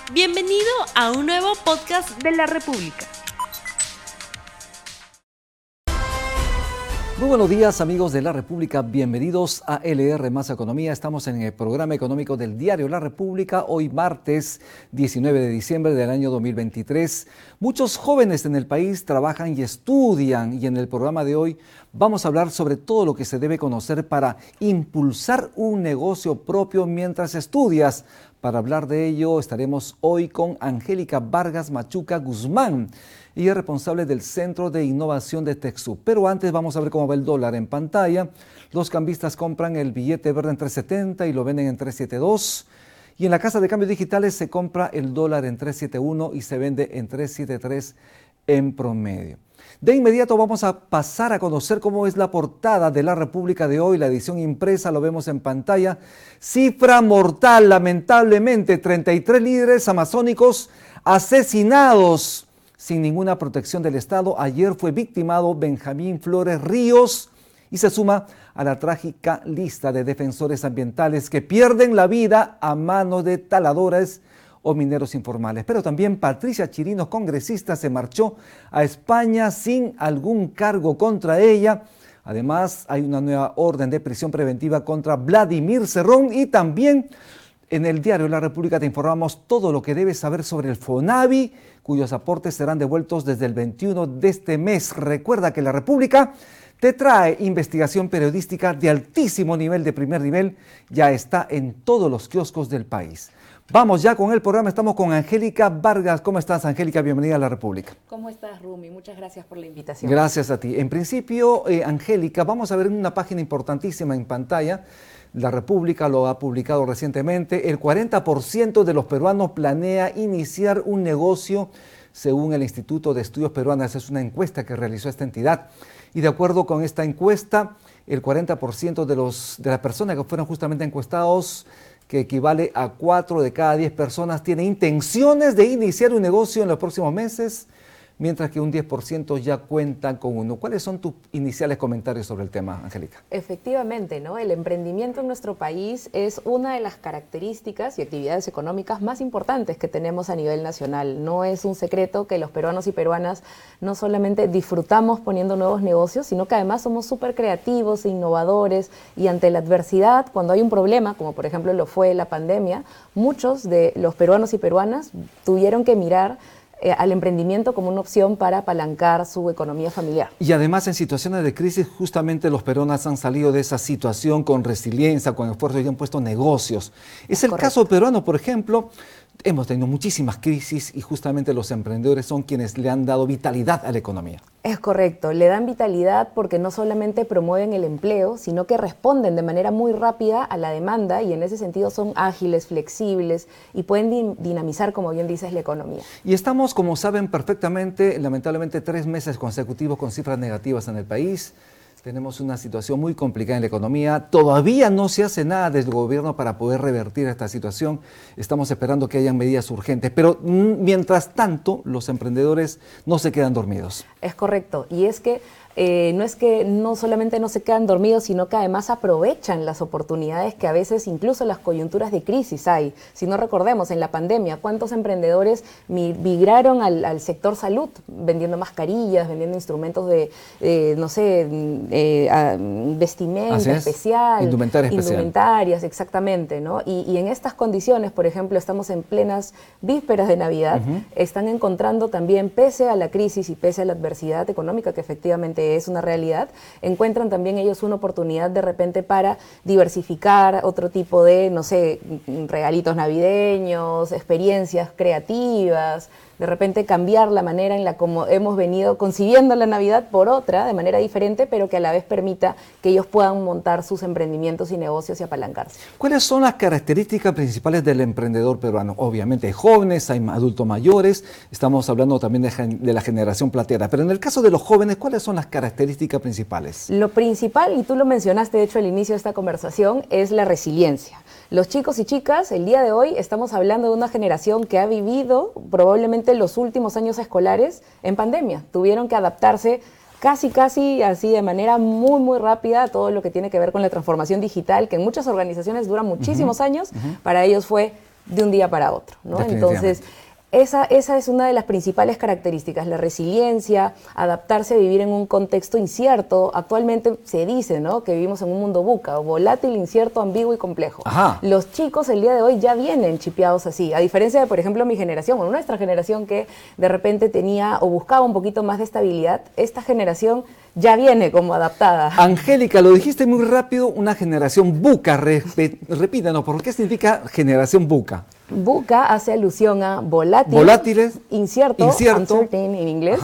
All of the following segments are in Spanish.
Bienvenido a un nuevo podcast de la República. Muy buenos días, amigos de La República, bienvenidos a LR Más Economía. Estamos en el programa económico del diario La República, hoy martes 19 de diciembre del año 2023. Muchos jóvenes en el país trabajan y estudian, y en el programa de hoy vamos a hablar sobre todo lo que se debe conocer para impulsar un negocio propio mientras estudias. Para hablar de ello estaremos hoy con Angélica Vargas Machuca Guzmán. Ella es responsable del Centro de Innovación de TechSoup. Pero antes vamos a ver cómo va el dólar en pantalla. Los cambistas compran el billete verde en 3.70 y lo venden en 3.72. Y en la casa de cambios digitales se compra el dólar en 3.71 y se vende en 3.73 en promedio. De inmediato vamos a pasar a conocer cómo es la portada de La República de hoy. La edición impresa lo vemos en pantalla. Cifra mortal, lamentablemente, 33 líderes amazónicos asesinados sin ninguna protección del Estado. Ayer fue victimado Benjamín Flores Ríos y se suma a la trágica lista de defensores ambientales que pierden la vida a manos de taladores o mineros informales. Pero también Patricia Chirinos, congresista, se marchó a España sin algún cargo contra ella. Además, hay una nueva orden de prisión preventiva contra Vladimir Cerrón y también en el diario La República te informamos todo lo que debes saber sobre el FONAVI, cuyos aportes serán devueltos desde el 21 de este mes. Recuerda que La República te trae investigación periodística de altísimo nivel, de primer nivel, ya está en todos los kioscos del país. Vamos ya con el programa, estamos con Angélica Vargas. ¿Cómo estás, Angélica? Bienvenida a La República. ¿Cómo estás, Rumi? Muchas gracias por la invitación. Gracias a ti. En principio, Angélica, vamos a ver una página importantísima en pantalla. La República lo ha publicado recientemente. El 40% de los peruanos planea iniciar un negocio, según el Instituto de Estudios Peruanos. Es una encuesta que realizó esta entidad. Y de acuerdo con esta encuesta, el 40% de las personas que fueron justamente encuestados, que equivale a 4 de cada 10 personas, tiene intenciones de iniciar un negocio en los próximos meses, mientras que un 10% ya cuentan con uno. ¿Cuáles son tus iniciales comentarios sobre el tema, Angélica? Efectivamente, ¿no? El emprendimiento en nuestro país es una de las características y actividades económicas más importantes que tenemos a nivel nacional. No es un secreto que los peruanos y peruanas no solamente disfrutamos poniendo nuevos negocios, sino que además somos súper creativos e innovadores, y ante la adversidad, cuando hay un problema, como por ejemplo lo fue la pandemia, muchos de los peruanos y peruanas tuvieron que mirar al emprendimiento como una opción para apalancar su economía familiar. Y además en situaciones de crisis, justamente los peruanos han salido de esa situación con resiliencia, con esfuerzo, y han puesto negocios. Es el caso peruano, por ejemplo. Hemos tenido muchísimas crisis y justamente los emprendedores son quienes le han dado vitalidad a la economía. Es correcto, le dan vitalidad porque no solamente promueven el empleo, sino que responden de manera muy rápida a la demanda, y en ese sentido son ágiles, flexibles y pueden dinamizar, como bien dices, la economía. Y estamos, como saben perfectamente, lamentablemente 3 meses consecutivos con cifras negativas en el país. Tenemos una situación muy complicada en la economía. Todavía no se hace nada desde el gobierno para poder revertir esta situación. Estamos esperando que hayan medidas urgentes. Pero mientras tanto, los emprendedores no se quedan dormidos. Es correcto. Y es que no solamente no se quedan dormidos, sino que además aprovechan las oportunidades que a veces incluso las coyunturas de crisis hay. Si no recordemos, en la pandemia, ¿cuántos emprendedores migraron al sector salud, vendiendo mascarillas, vendiendo instrumentos de, vestimenta especial, indumentarias, exactamente, ¿no? Y en estas condiciones, por ejemplo, estamos en plenas vísperas de Navidad, están encontrando también, pese a la crisis y pese a la adversidad económica que efectivamente es una realidad, encuentran también ellos una oportunidad de repente para diversificar otro tipo de, regalitos navideños, experiencias creativas, de repente cambiar la manera en la como hemos venido concibiendo la Navidad por otra, de manera diferente, pero que a la vez permita que ellos puedan montar sus emprendimientos y negocios y apalancarse. ¿Cuáles son las características principales del emprendedor peruano? Obviamente hay jóvenes, hay adultos mayores, estamos hablando también de la generación plateada, pero en el caso de los jóvenes, ¿cuáles son las características principales? Lo principal, y tú lo mencionaste de hecho al inicio de esta conversación, es la resiliencia. Los chicos y chicas, el día de hoy estamos hablando de una generación que ha vivido probablemente los últimos años escolares en pandemia. Tuvieron que adaptarse casi así de manera muy rápida a todo lo que tiene que ver con la transformación digital, que en muchas organizaciones dura muchísimos años. Para ellos fue de un día para otro, ¿no? Entonces, esa es una de las principales características, la resiliencia, adaptarse a vivir en un contexto incierto. Actualmente se dice, ¿no?, que vivimos en un mundo VUCA, volátil, incierto, ambiguo y complejo. Ajá. Los chicos el día de hoy ya vienen chipeados así, a diferencia de, por ejemplo, mi generación, o nuestra generación que de repente tenía o buscaba un poquito más de estabilidad. Esta generación ya viene como adaptada. Angélica, lo dijiste muy rápido, una generación VUCA. Repítanos, ¿por qué significa generación VUCA? VUCA hace alusión a volátiles, incierto, uncertain en inglés,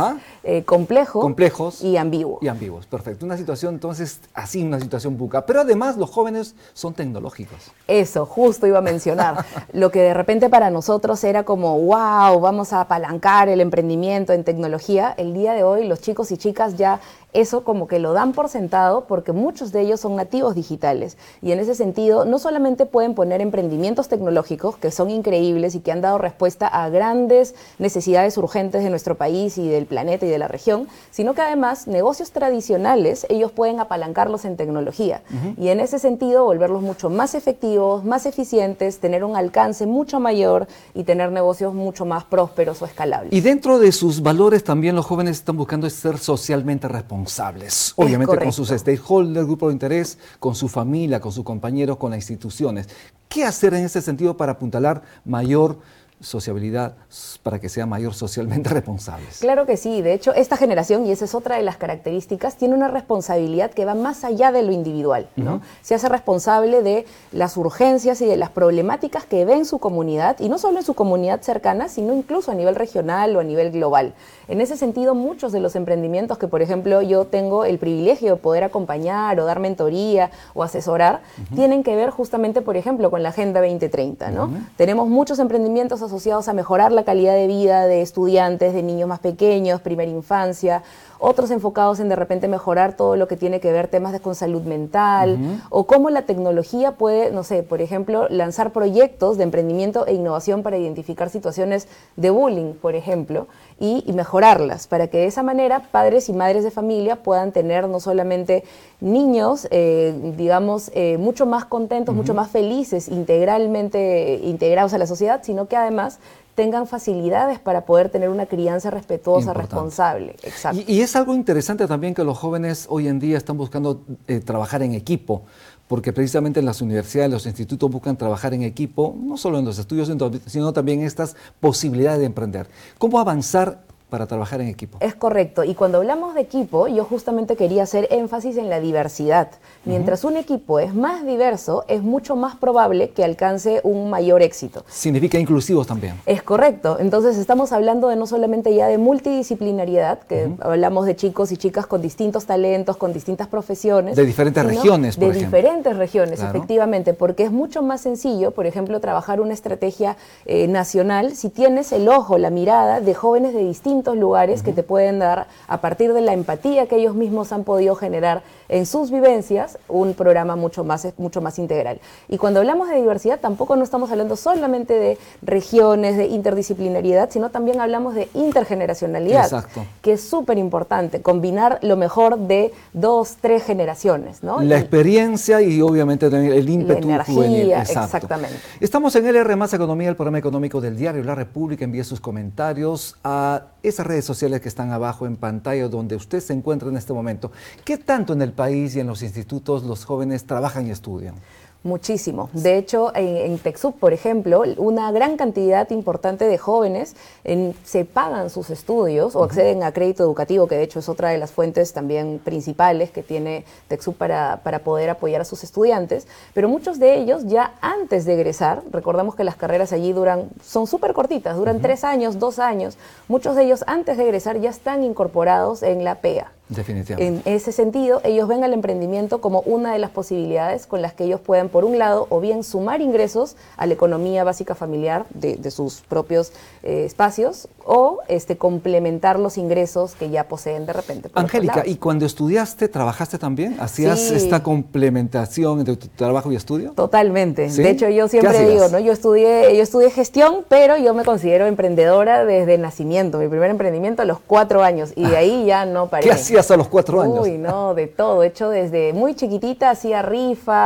complejos y ambiguos. Y ambiguos, perfecto. Una situación, entonces, así, una situación VUCA. Pero además los jóvenes son tecnológicos. Eso, justo iba a mencionar. Lo que de repente para nosotros era como, wow, vamos a apalancar el emprendimiento en tecnología. El día de hoy los chicos y chicas ya eso como que lo dan por sentado porque muchos de ellos son nativos digitales y en ese sentido no solamente pueden poner emprendimientos tecnológicos que son increíbles y que han dado respuesta a grandes necesidades urgentes de nuestro país y del planeta y de la región, sino que además negocios tradicionales ellos pueden apalancarlos en tecnología y en ese sentido volverlos mucho más efectivos, más eficientes, tener un alcance mucho mayor y tener negocios mucho más prósperos o escalables. Y dentro de sus valores también los jóvenes están buscando ser socialmente responsables. Obviamente con sus stakeholders, grupo de interés, con su familia, con sus compañeros, con las instituciones. ¿Qué hacer en ese sentido para apuntalar mayor sociabilidad, para que sean mayor socialmente responsables? Claro que sí, de hecho esta generación, y esa es otra de las características, tiene una responsabilidad que va más allá de lo individual, ¿no? Se hace responsable de las urgencias y de las problemáticas que ve en su comunidad, y no solo en su comunidad cercana, sino incluso a nivel regional o a nivel global. En ese sentido, muchos de los emprendimientos que, por ejemplo, yo tengo el privilegio de poder acompañar o dar mentoría o asesorar, tienen que ver justamente, por ejemplo, con la Agenda 2030, ¿no? Tenemos muchos emprendimientos asociados a mejorar la calidad de vida de estudiantes, de niños más pequeños, primera infancia, otros enfocados en de repente mejorar todo lo que tiene que ver temas con salud mental, o cómo la tecnología puede, no sé, por ejemplo, lanzar proyectos de emprendimiento e innovación para identificar situaciones de bullying, por ejemplo, y mejorarlas, para que de esa manera padres y madres de familia puedan tener no solamente niños, digamos, mucho más contentos, mucho más felices, integralmente integrados a la sociedad, sino que además tengan facilidades para poder tener una crianza respetuosa, responsable. Exacto. Y es algo interesante también que los jóvenes hoy en día están buscando trabajar en equipo, porque precisamente en las universidades, los institutos buscan trabajar en equipo, no solo en los estudios, sino también estas posibilidades de emprender. ¿Cómo avanzar para trabajar en equipo? Es correcto, y cuando hablamos de equipo, yo justamente quería hacer énfasis en la diversidad. Mientras un equipo es más diverso, es mucho más probable que alcance un mayor éxito. Significa inclusivos también. Es correcto, entonces estamos hablando de no solamente ya de multidisciplinariedad, que hablamos de chicos y chicas con distintos talentos, con distintas profesiones. De diferentes regiones, por ejemplo. De diferentes regiones, claro. Efectivamente, porque es mucho más sencillo, por ejemplo, trabajar una estrategia nacional si tienes el ojo, la mirada de jóvenes de distintos lugares que te pueden dar, a partir de la empatía que ellos mismos han podido generar en sus vivencias, un programa mucho más integral. Y cuando hablamos de diversidad, tampoco no estamos hablando solamente de regiones, de interdisciplinariedad, sino también hablamos de intergeneracionalidad, que es súper importante, combinar lo mejor de 2, 3 generaciones, ¿no? La experiencia y obviamente también el ímpetu juvenil. Exactamente. Estamos en LR Más Economía, el programa económico del diario La República. Envíe sus comentarios a esas redes sociales que están abajo en pantalla donde usted se encuentra en este momento. ¿Qué tanto en el país y en los institutos los jóvenes trabajan y estudian? Muchísimo. De hecho, en TecSoup, por ejemplo, una gran cantidad importante de jóvenes se pagan sus estudios o acceden a crédito educativo, que de hecho es otra de las fuentes también principales que tiene TecSoup para poder apoyar a sus estudiantes, pero muchos de ellos ya antes de egresar, recordamos que las carreras allí son súper cortitas, duran 3 años, 2 años, muchos de ellos antes de egresar ya están incorporados en la PEA. Definitivamente. En ese sentido, ellos ven al emprendimiento como una de las posibilidades con las que ellos pueden, por un lado, o bien sumar ingresos a la economía básica familiar de sus propios espacios, o complementar los ingresos que ya poseen de repente. Angélica, ¿y cuando estudiaste, trabajaste también? ¿Hacías esta complementación entre tu trabajo y estudio? Totalmente. ¿Sí? De hecho, yo siempre digo, ¿no? Yo estudié gestión, pero yo me considero emprendedora desde el nacimiento. Mi primer emprendimiento a los 4 años, y de ahí ya no paré. ¿Qué hacías a los 4 años? Uy, no, de todo. De hecho, desde muy chiquitita hacía rifas,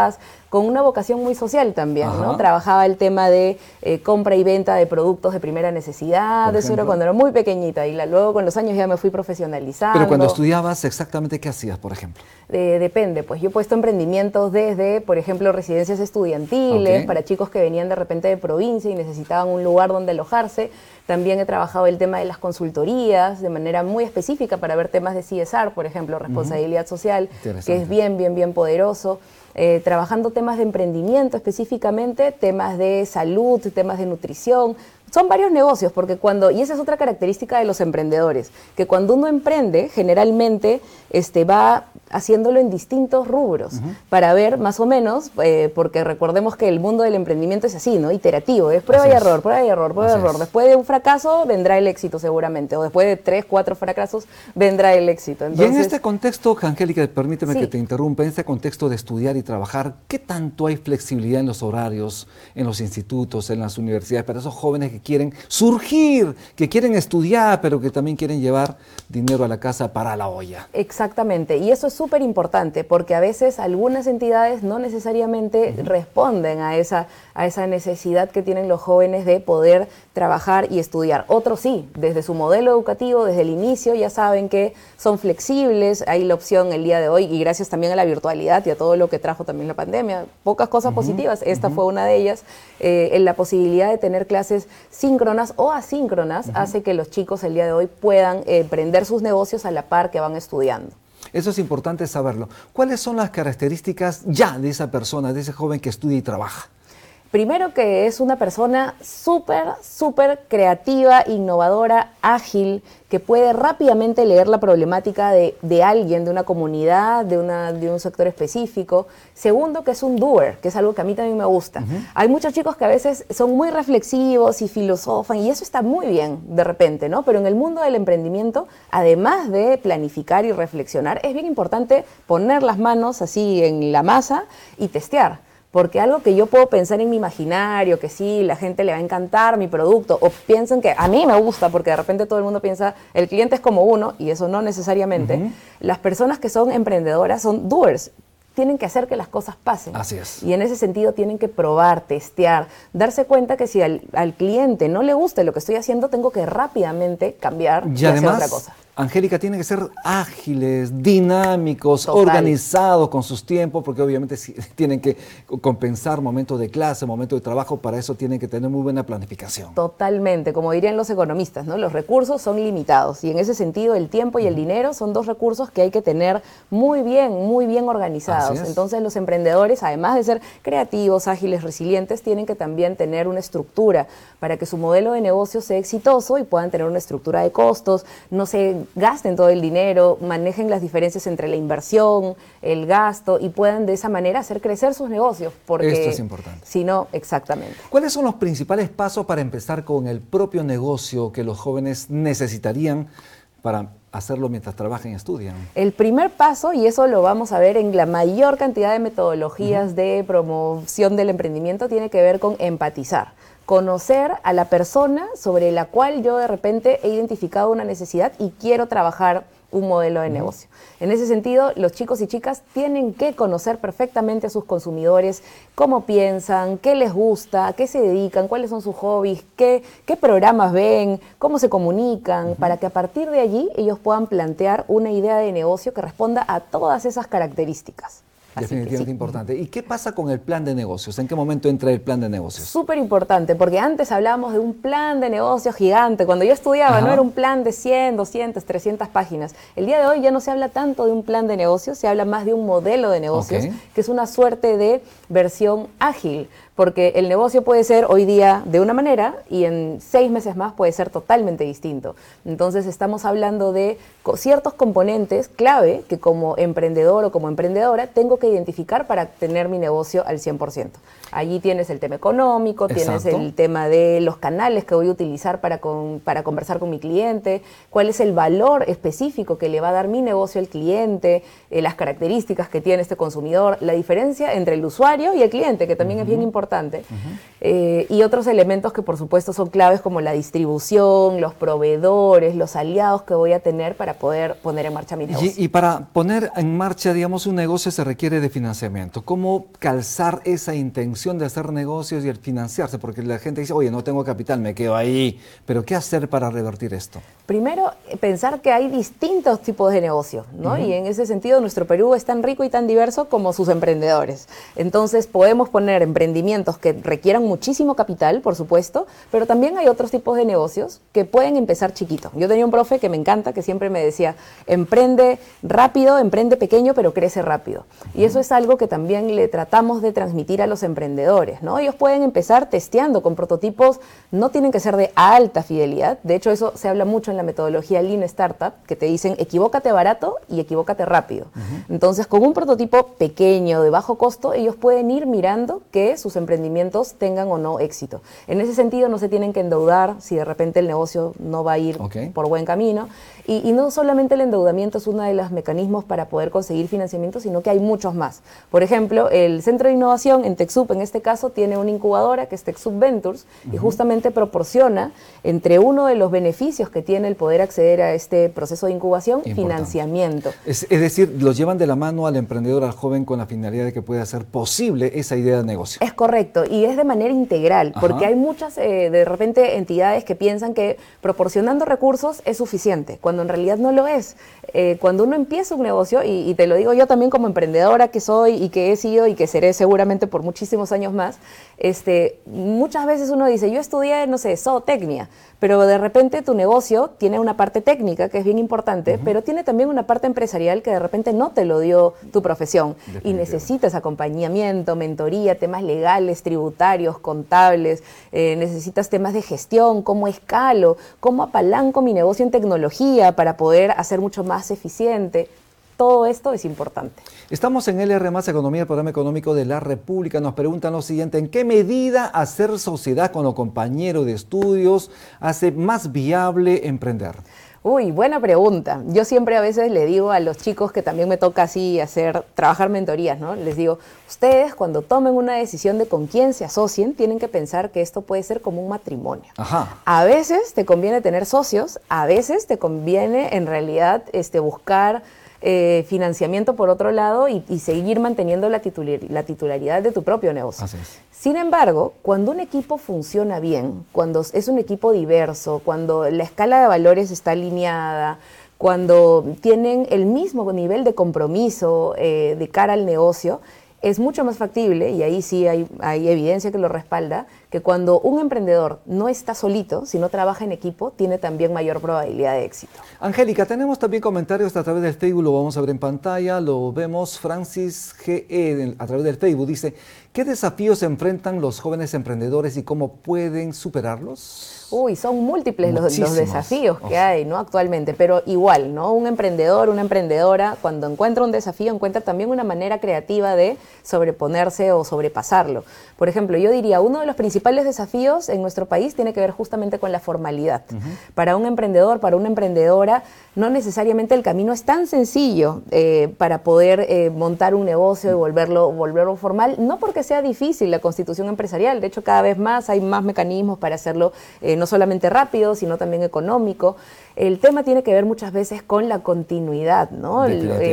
con una vocación muy social también, ¿no? Trabajaba el tema de compra y venta de productos de primera necesidad, eso era cuando era muy pequeñita, y luego con los años ya me fui profesionalizando. Pero cuando estudiabas, exactamente ¿qué hacías, por ejemplo? Depende, pues yo he puesto emprendimientos desde, por ejemplo, residencias estudiantiles para chicos que venían de repente de provincia y necesitaban un lugar donde alojarse. También he trabajado el tema de las consultorías de manera muy específica para ver temas de CSR, por ejemplo, responsabilidad social, que es bien poderoso. Trabajando temas de emprendimiento específicamente, temas de salud, temas de nutrición. Son varios negocios, porque y esa es otra característica de los emprendedores, que cuando uno emprende, generalmente va haciéndolo en distintos rubros, para ver más o menos, porque recordemos que el mundo del emprendimiento es así, ¿no? Iterativo, es prueba y error, prueba y error, prueba y error. Después de un fracaso vendrá el éxito seguramente, o después de 3, 4 fracasos vendrá el éxito. Entonces, y en este contexto, Angélica, permíteme que te interrumpa, en este contexto de estudiar y trabajar, ¿qué tanto hay flexibilidad en los horarios, en los institutos, en las universidades, para esos jóvenes que quieren surgir, que quieren estudiar, pero que también quieren llevar dinero a la casa para la olla? Exactamente, y eso es súper importante, porque a veces algunas entidades no necesariamente responden a esa necesidad que tienen los jóvenes de poder trabajar y estudiar. Otros sí, desde su modelo educativo, desde el inicio, ya saben que son flexibles, hay la opción el día de hoy, y gracias también a la virtualidad y a todo lo que trajo también la pandemia, pocas cosas positivas, esta fue una de ellas, en la posibilidad de tener clases síncronas o asíncronas hace que los chicos el día de hoy puedan emprender sus negocios a la par que van estudiando. Eso es importante saberlo. ¿Cuáles son las características ya de esa persona, de ese joven que estudia y trabaja? Primero, que es una persona súper creativa, innovadora, ágil, que puede rápidamente leer la problemática de alguien, de una comunidad, de un sector específico. Segundo, que es un doer, que es algo que a mí también me gusta. Hay muchos chicos que a veces son muy reflexivos y filosofan, y eso está muy bien de repente, ¿no? Pero en el mundo del emprendimiento, además de planificar y reflexionar, es bien importante poner las manos así en la masa y testear. Porque algo que yo puedo pensar en mi imaginario, que sí, la gente le va a encantar mi producto, o piensan que a mí me gusta, porque de repente todo el mundo piensa, el cliente es como uno, y eso no necesariamente. Las personas que son emprendedoras son doers, tienen que hacer que las cosas pasen. Así es. Y en ese sentido tienen que probar, testear, darse cuenta que si al cliente no le gusta lo que estoy haciendo, tengo que rápidamente cambiar y hacer otra cosa. Angélica, tienen que ser ágiles, dinámicos, organizados con sus tiempos, porque obviamente tienen que compensar momentos de clase, momentos de trabajo, para eso tienen que tener muy buena planificación. Totalmente, como dirían los economistas, ¿no? Los recursos son limitados, y en ese sentido el tiempo y el dinero son dos recursos que hay que tener muy bien organizados. Entonces los emprendedores, además de ser creativos, ágiles, resilientes, tienen que también tener una estructura para que su modelo de negocio sea exitoso y puedan tener una estructura de costos, no se gasten todo el dinero, manejen las diferencias entre la inversión, el gasto, y puedan de esa manera hacer crecer sus negocios. Porque esto es importante. Si no, exactamente. ¿Cuáles son los principales pasos para empezar con el propio negocio que los jóvenes necesitarían para hacerlo mientras trabajan y estudian? El primer paso, y eso lo vamos a ver en la mayor cantidad de metodologías de promoción del emprendimiento, tiene que ver con empatizar. Conocer a la persona sobre la cual yo de repente he identificado una necesidad y quiero trabajar un modelo de negocio. En ese sentido, los chicos y chicas tienen que conocer perfectamente a sus consumidores, cómo piensan, qué les gusta, a qué se dedican, cuáles son sus hobbies, qué programas ven, cómo se comunican, para que a partir de allí ellos puedan plantear una idea de negocio que responda a todas esas características. Definitivamente importante. ¿Y qué pasa con el plan de negocios? ¿En qué momento entra el plan de negocios? Súper importante, porque antes hablábamos de un plan de negocios gigante. Cuando yo estudiaba, no era un plan de 100, 200, 300 páginas. El día de hoy ya no se habla tanto de un plan de negocios, se habla más de un modelo de negocios, que es una suerte de versión ágil. Porque el negocio puede ser hoy día de una manera y en 6 meses más puede ser totalmente distinto. Entonces estamos hablando de ciertos componentes clave que como emprendedor o como emprendedora tengo que identificar para tener mi negocio al 100%. Allí tienes el tema económico, tienes el tema de los canales que voy a utilizar para conversar con mi cliente, cuál es el valor específico que le va a dar mi negocio al cliente, las características que tiene este consumidor, la diferencia entre el usuario y el cliente, que también es bien importante. importante. Y otros elementos que por supuesto son claves como la distribución, los proveedores, los aliados que voy a tener para poder poner en marcha mi negocio. Y para poner en marcha, digamos, un negocio se requiere de financiamiento. ¿Cómo calzar esa intención de hacer negocios y el financiarse? Porque la gente dice, oye, no tengo capital, me quedo ahí. Pero ¿qué hacer para revertir esto? Primero, pensar que hay distintos tipos de negocios, ¿no? Y en ese sentido, nuestro Perú es tan rico y tan diverso como sus emprendedores. Entonces, podemos poner emprendimientos que requieran muchísimo capital, por supuesto, pero también hay otros tipos de negocios que pueden empezar chiquito. Yo tenía un profe que me encanta, que siempre me decía, emprende rápido, emprende pequeño, pero crece rápido. Y eso es algo que también le tratamos de transmitir a los emprendedores, ¿no? Ellos pueden empezar testeando con prototipos, no tienen que ser de alta fidelidad. De hecho, eso se habla mucho en la metodología Lean Startup, que te dicen, equivócate barato y equivócate rápido. Entonces, con un prototipo pequeño, de bajo costo, ellos pueden ir mirando que sus emprendimientos tengan o no éxito. En ese sentido, no se tienen que endeudar si de repente el negocio no va a ir por buen camino. Y no solamente el endeudamiento es uno de los mecanismos para poder conseguir financiamiento, sino que hay muchos más. Por ejemplo, el Centro de Innovación en TechSoup, en este caso, tiene una incubadora que es TechSoup Ventures y justamente proporciona, entre uno de los beneficios que tiene el poder acceder a este proceso de incubación, financiamiento. Es decir, los llevan de la mano al emprendedor, al joven, con la finalidad de que pueda hacer posible esa idea de negocio. Es correcto, y es de manera integral, porque hay muchas, de repente, entidades que piensan que proporcionando recursos es suficiente, cuando en realidad no lo es. Cuando uno empieza un negocio, y te lo digo yo también como emprendedora que soy y que he sido y que seré seguramente por muchísimos años más, muchas veces uno dice, yo estudié, no sé, zootecnia, pero de repente tu negocio tiene una parte técnica que es bien importante, pero tiene también una parte empresarial que de repente no te lo dio tu profesión y necesitas acompañamiento, mentoría, temas legales, tributarios, contables, necesitas temas de gestión, cómo escalo, cómo apalanco mi negocio en tecnología para poder hacer mucho más eficiente. Todo esto es importante. Estamos en LR Más Economía, el programa económico de la República. Nos preguntan lo siguiente: ¿en qué medida hacer sociedad con los compañeros de estudios hace más viable emprender? Uy, buena pregunta. Yo siempre a veces le digo a los chicos que también me toca así trabajar mentorías, ¿no? Les digo, ustedes cuando tomen una decisión de con quién se asocien, tienen que pensar que esto puede ser como un matrimonio. A veces te conviene tener socios, a veces te conviene en realidad buscar financiamiento por otro lado y seguir manteniendo la titularidad de tu propio negocio. Así es. Sin embargo, cuando un equipo funciona bien, cuando es un equipo diverso, cuando la escala de valores está alineada, cuando tienen el mismo nivel de compromiso de cara al negocio, es mucho más factible, y ahí sí hay evidencia que lo respalda, que cuando un emprendedor no está solito, sino trabaja en equipo, tiene también mayor probabilidad de éxito. Angélica, tenemos también comentarios a través del Facebook, lo vamos a ver en pantalla, lo vemos. Francis GE a través del Facebook dice, ¿qué desafíos enfrentan los jóvenes emprendedores y cómo pueden superarlos? Uy, son múltiples los desafíos que hay, ¿no? Actualmente, pero igual, ¿no? Un emprendedor, una emprendedora, cuando encuentra un desafío, encuentra también una manera creativa de sobreponerse o sobrepasarlo. Por ejemplo, yo diría, uno de los principales desafíos en nuestro país tiene que ver justamente con la formalidad. Para un emprendedor, para una emprendedora, no necesariamente el camino es tan sencillo para poder montar un negocio y volverlo formal, no porque sea difícil la constitución empresarial, de hecho cada vez más hay más mecanismos para hacerlo no solamente rápido, sino también económico. El tema tiene que ver muchas veces con la continuidad, ¿no?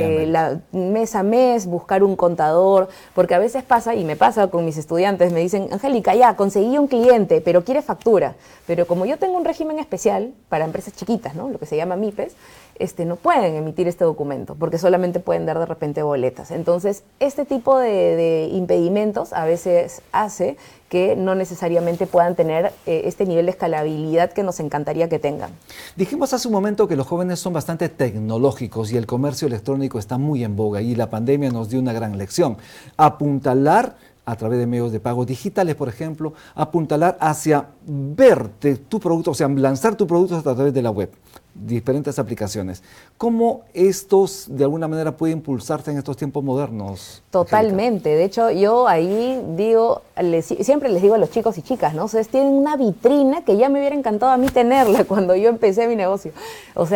La mes a mes, buscar un contador, porque a veces pasa, y me pasa con mis estudiantes, me dicen, Angélica, ya, conseguí un cliente, pero quiere factura. Pero como yo tengo un régimen especial para empresas chiquitas, ¿no? Lo que se llama MIPES, no pueden emitir este documento, porque solamente pueden dar de repente boletas. Entonces, este tipo de impedimentos a veces hace que no necesariamente puedan tener este nivel de escalabilidad que nos encantaría que tengan. Dijimos hace un momento que los jóvenes son bastante tecnológicos y el comercio electrónico está muy en boga, y la pandemia nos dio una gran lección. Apuntalar a través de medios de pago digitales, por ejemplo, apuntalar hacia verte tu producto, o sea, lanzar tu producto a través de la web, diferentes aplicaciones. ¿Cómo estos de alguna manera pueden impulsarse en estos tiempos modernos? Totalmente. Angélica. De hecho, yo ahí digo, siempre les digo a los chicos y chicas, ¿no? Ustedes tienen una vitrina que ya me hubiera encantado a mí tenerla cuando yo empecé mi negocio. O sea,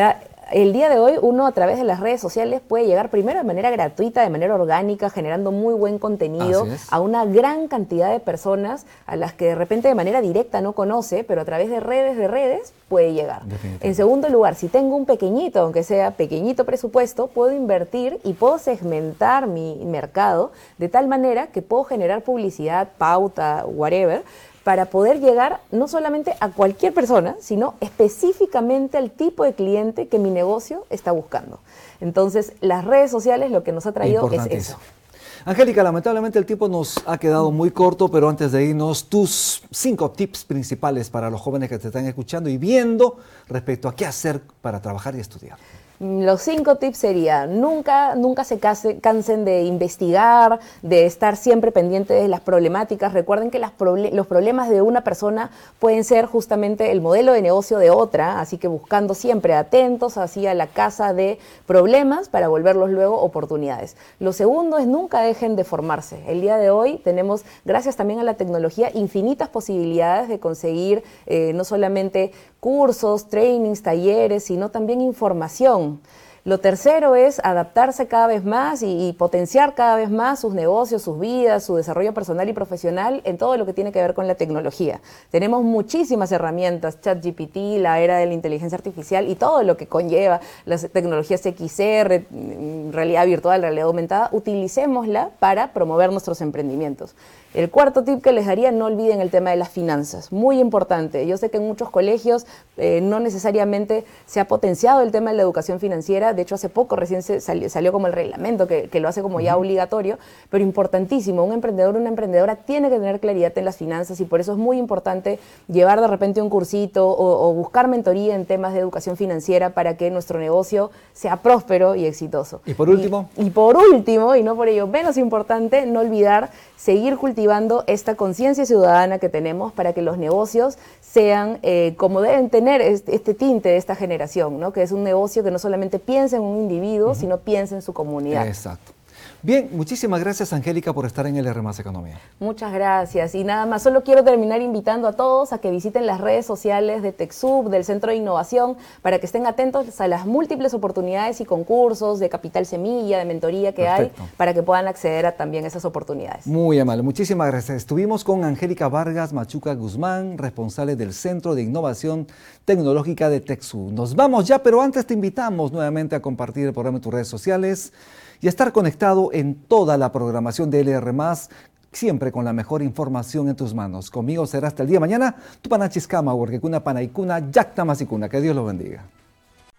el día de hoy uno a través de las redes sociales puede llegar primero de manera gratuita, de manera orgánica, generando muy buen contenido a una gran cantidad de personas a las que de repente de manera directa no conoce, pero a través de redes puede llegar. En segundo lugar, si tengo un pequeñito, aunque sea pequeñito presupuesto, puedo invertir y puedo segmentar mi mercado de tal manera que puedo generar publicidad, pauta, whatever, para poder llegar no solamente a cualquier persona, sino específicamente al tipo de cliente que mi negocio está buscando. Entonces, las redes sociales lo que nos ha traído es eso. Angélica, lamentablemente el tiempo nos ha quedado muy corto, pero antes de irnos, tus 5 tips principales para los jóvenes que te están escuchando y viendo respecto a qué hacer para trabajar y estudiar. Los 5 tips serían, nunca se cansen de investigar, de estar siempre pendientes de las problemáticas. Recuerden que los problemas de una persona pueden ser justamente el modelo de negocio de otra, así que buscando siempre atentos hacia la casa de problemas para volverlos luego oportunidades. Lo segundo es nunca dejen de formarse. El día de hoy tenemos, gracias también a la tecnología, infinitas posibilidades de conseguir no solamente cursos, trainings, talleres, sino también información. Lo tercero es adaptarse cada vez más y potenciar cada vez más sus negocios, sus vidas, su desarrollo personal y profesional en todo lo que tiene que ver con la tecnología. Tenemos muchísimas herramientas, ChatGPT, la era de la inteligencia artificial y todo lo que conlleva las tecnologías XR, realidad virtual, realidad aumentada. Utilicémosla para promover nuestros emprendimientos. El cuarto tip que les daría, no olviden el tema de las finanzas, muy importante. Yo sé que en muchos colegios no necesariamente se ha potenciado el tema de la educación financiera, de hecho hace poco recién salió como el reglamento que lo hace como ya obligatorio, pero importantísimo, un emprendedor o una emprendedora tiene que tener claridad en las finanzas y por eso es muy importante llevar de repente un cursito o buscar mentoría en temas de educación financiera para que nuestro negocio sea próspero y exitoso. ¿Y por último? Y por último, y no por ello menos importante, no olvidar seguir cultivando esta conciencia ciudadana que tenemos para que los negocios sean como deben tener este tinte de esta generación, ¿no? Que es un negocio que no solamente piensa en un individuo, sino piensa en su comunidad. Exacto. Bien, muchísimas gracias, Angélica, por estar en LR+ Economía. Muchas gracias. Y nada más, solo quiero terminar invitando a todos a que visiten las redes sociales de TechSoup, del Centro de Innovación, para que estén atentos a las múltiples oportunidades y concursos de capital semilla, de mentoría que hay, para que puedan acceder a también esas oportunidades. Muy amable, muchísimas gracias. Estuvimos con Angélica Vargas Machuca Guzmán, responsable del Centro de Innovación Tecnológica de TechSoup. Nos vamos ya, pero antes te invitamos nuevamente a compartir el programa en tus redes sociales y estar conectado en toda la programación de LR+, siempre con la mejor información en tus manos. Conmigo será hasta el día de mañana, tu panachiscama, huerquecuna, panaicuna, yactamasicuna. Que Dios los bendiga.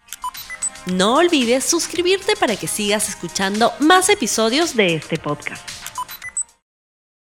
No olvides suscribirte para que sigas escuchando más episodios de este podcast.